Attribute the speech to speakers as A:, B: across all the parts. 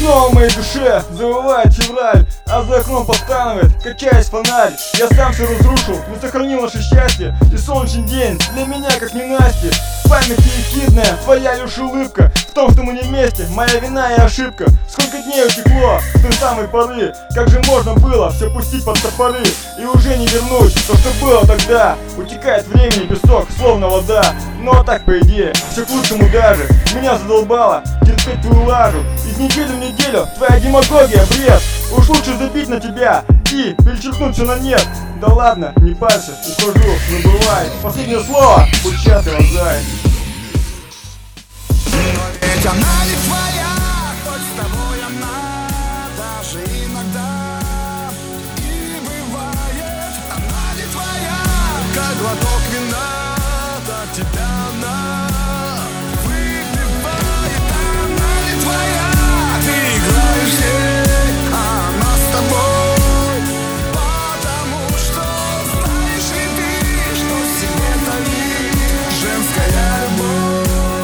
A: Снова в моей душе завывает февраль, а за окном постанывает, качаясь фонарь. Я сам все разрушил, не сохранил наше счастье, и солнечный день для меня как ненастье. В памяти ехидная твоя лишь улыбка, в том, что мы не вместе, моя вина и ошибка. Сколько дней утекло с той самой поры, как же можно было все пустить под топоры и уже не вернуть то, что было тогда. Утекает времени песок, словно вода, но так по идее, все к лучшему даже. Меня задолбало терпеть твою лажу, из недели в неделю твоя демагогия бред. Уж лучше забить на тебя и перечеркнуть все на нет. Да ладно, не парься, ухожу, не бывает. Последнее слово, будь счастлив, зай.
B: Но ведь она не твоя, хоть с тобой она даже иногда и бывает. Она не твоя, как глоток вина, так тебя она выпивает. Она не твоя, ты играешь с ней, а она с тобой, потому что знаешь ли ты, что в себе таит женская любовь.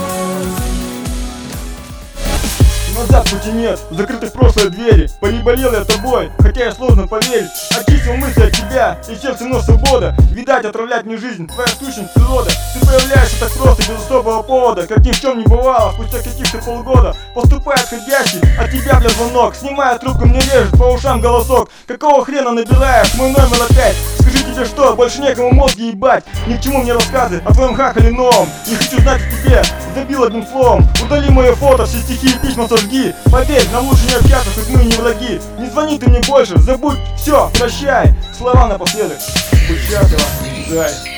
A: Назад пути нет, закрыты в прошлое двери. Переболел я тобой, хотя и сложно поверить. Очистил мысли от тебя, и сердце вновь свобода. Видать, отравлять мне жизнь, твоя сущность природа. Ты появляешься так просто, без особого повода, как ни в чем не бывало, спустя каких-то полгода. Поступает входящий, от тебя, бля, звонок. Снимая трубку, мне режет по ушам голосок. Какого хрена набираешь мой номер опять? Скажи тебе что, больше некому мозги ебать. Ни к чему мне рассказы о твоем хахале новом. Не хочу знать о тебе, забил одним словом. Удали мое фото, все стихи и письма сожги. Поверь, нам лучше не общаться, хоть мы и не враги. Не звони ты мне больше, забудь, все, прощай. Слова напоследок, будь счастлива, зай.